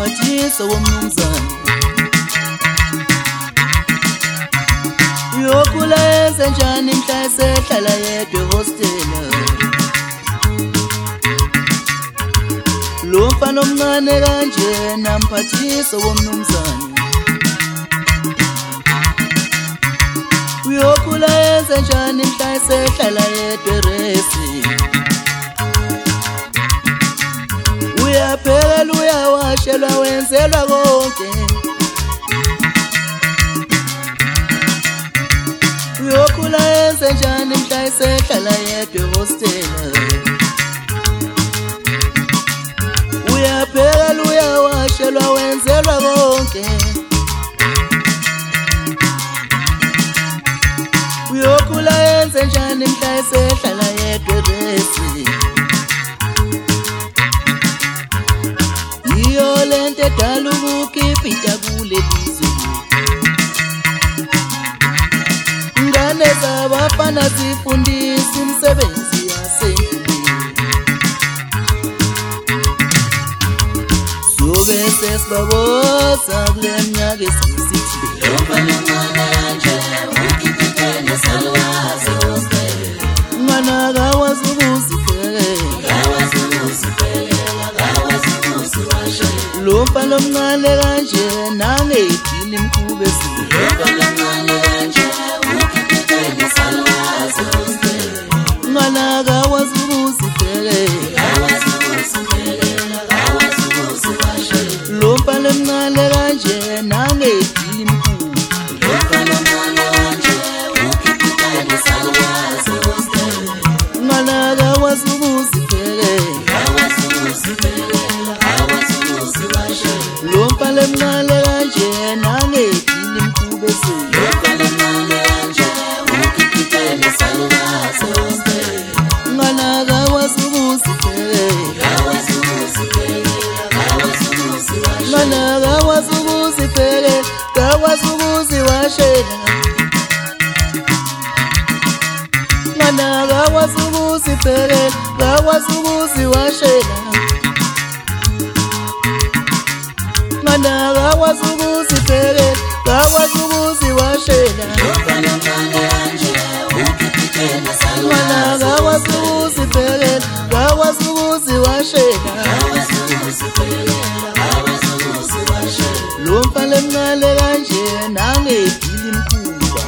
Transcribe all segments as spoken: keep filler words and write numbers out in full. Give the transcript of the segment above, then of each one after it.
namphathisa womnumzane uyokhula yenze njani mhla esehlala yedwa ehostela lo mfana omncane kanje namphathisa womnumzane uyokhula yenze njani mhla esehlala yedwa eresi uyaphela uyawashelwa wenzelwa konke uyokhula yenze njani mhla esehlala yedwa ehostela uyaphela uyawashelwa wenzelwa konke uyokhula yenze njani mhla esehlala yedwa eresi iyo lento edala ukukhipha kule lizwe ngane zabafana zifundisa imisebenzi yasendlini sobe sesibabosa kule minyaka esisithi lo mfana mncane kanje ukhipha nesalwazi hostela mwana kawazi ukuzifekela lo mfana omncane kanje nangedini imkhube esile lo mfana omncane kanje ukhipha nesalwazi hostela mwana kawazi ukuzifekela lo mfana omncane kanje nangedini imkhube lo mfana omncane kanje ukhipha nesalwazi hostela mwana kawazi ukuzifekela lo mfana omncane kanje nangedini imkhube esile lo mfana omncane kanje ukhipha nesalwazi hostela mwana kawazi ukuzifekela mwana kawazi ukuzifekela kawazi ukuziwashela mwana kawazi ukuzifekela kawazi ukuziwashela mwana kawazi ukuzifekela kawazi ukuziwashela mwana kawazi ukuzifekela kawazi ukuziwashela lo mfana omncane kanje nangedini imkhuba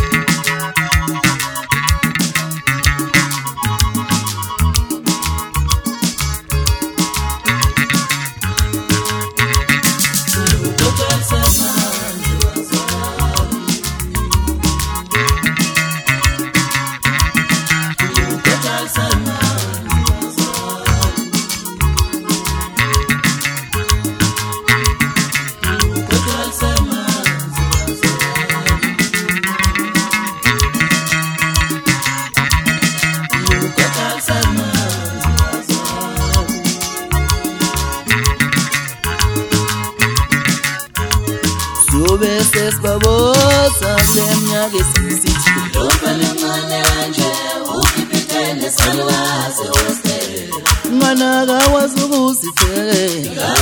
sobe sesibabosa kule minyaka esisithi lo mfana omncane kanje ukhipha nesalwazi hostela mwana kawazi ukuzifekela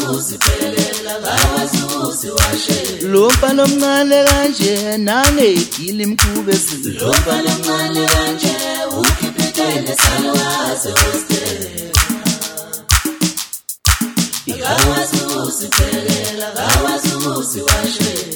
lo mfana omncane kanje nangedini imkhube esile lo mfana omncane kanje ukhipha nesalwazi hostela kawazi ukuzifekela kawazi ukuziwashela